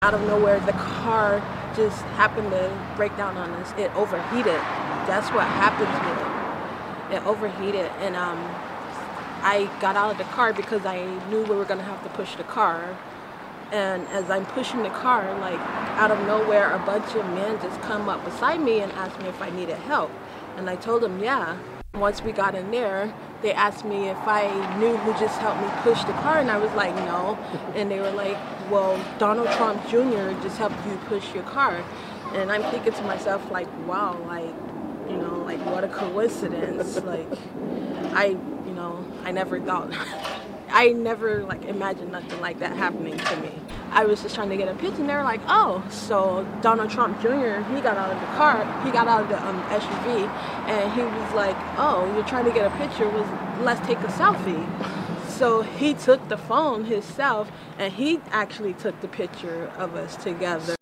Out of nowhere, the car just happened to break down on us. It overheated. That's what happens with it. It overheated, and I got out of the car because I knew we were gonna have to push the car. And as I'm pushing the car, like out of nowhere, a bunch of men just come up beside me and asked me if I needed help. And I told them, yeah. Once we got in there, they asked me if I knew who just helped me push the car, and I was like, no. And they were like, well, Donald Trump Jr. just helped you push your car. And I'm thinking to myself, like, wow, like, like what a coincidence. Like, I never thought, I never like imagined nothing like that happening to me. I was just trying to get a picture, and they were like, oh, so Donald Trump Jr., he got out of the car, he got out of the SUV, and he was like, oh, you're trying to get a picture, let's take a selfie. So he took the phone himself, and he actually took the picture of us together.